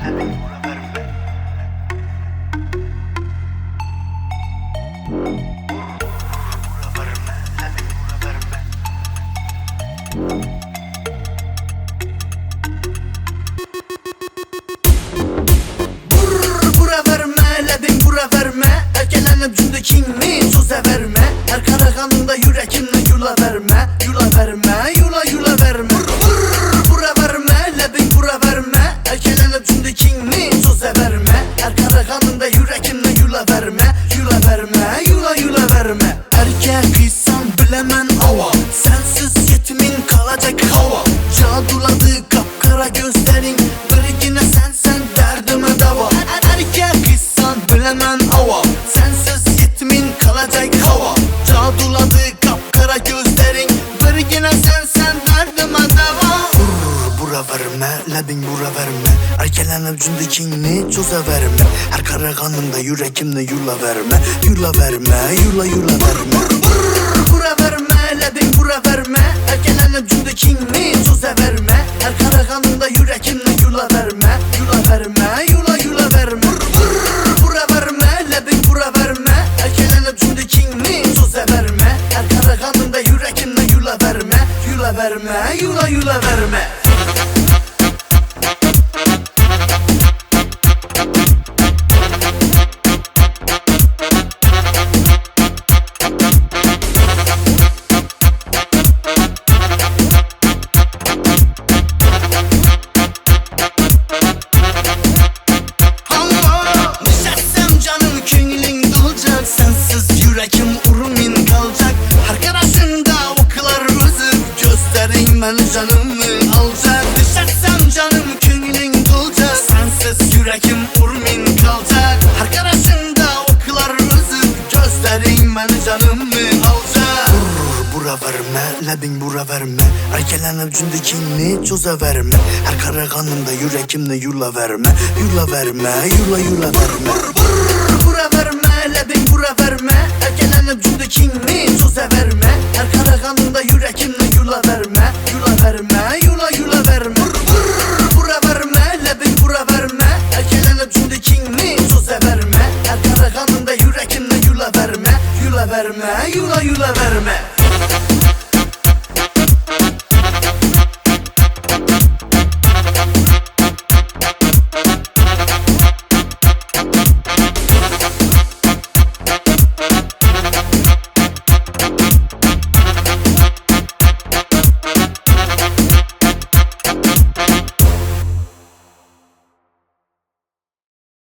Kingni söze verme. Her karakanında yürekimle yula verme. Yula verme, yula verme. Bura verme, lebin bura verme. Erkelen öpçünde kingni söze verme. Her karakanında yürekimle yula verme. Yula verme, yula verme. Erkek insan bilemen hava. Sensiz yetimin kalacak hava. Caduladı kapkara gözlerin. Birikine sen derdime dava. Erkek insan bilemen hava. Sensiz kalacak hava. Caduladı kapkara gözlerin. Birgine sen derdime deva. Bura verme, lebin bura verme. Erkelen avcunda kingni çöze verme. Her kara kanında yürekimle yula verme. Yula verme, yula verme. Bura verme, lebin bura verme. Erkelen avcunda kingni çöze verme. Her kara kanında yürekimle yula verme. Yula verme, yula verme. Bura verme, lebin bura verme. Erkelen öpçünde kingni söze verme. Her karakanında yürekimle yula verme. Yula verme, yula verme. Yürekim urmin kalacak. Her karşında oklar üzüp gösterin ben canımı alacak. Düşersem canım könlün dolacak. Sensiz yürekim urmin kalacak. Her karşında oklar üzüp gösterin ben canımı alacak. Bura verme, lebin bura verme. Erkelen öpcünde kingni çöze verme. Her kara kanımda yürekimle yula verme. Yula verme, yula verme. Bura verme, lebin bura verme. Erkelen öpcünde kingni söze verme. Her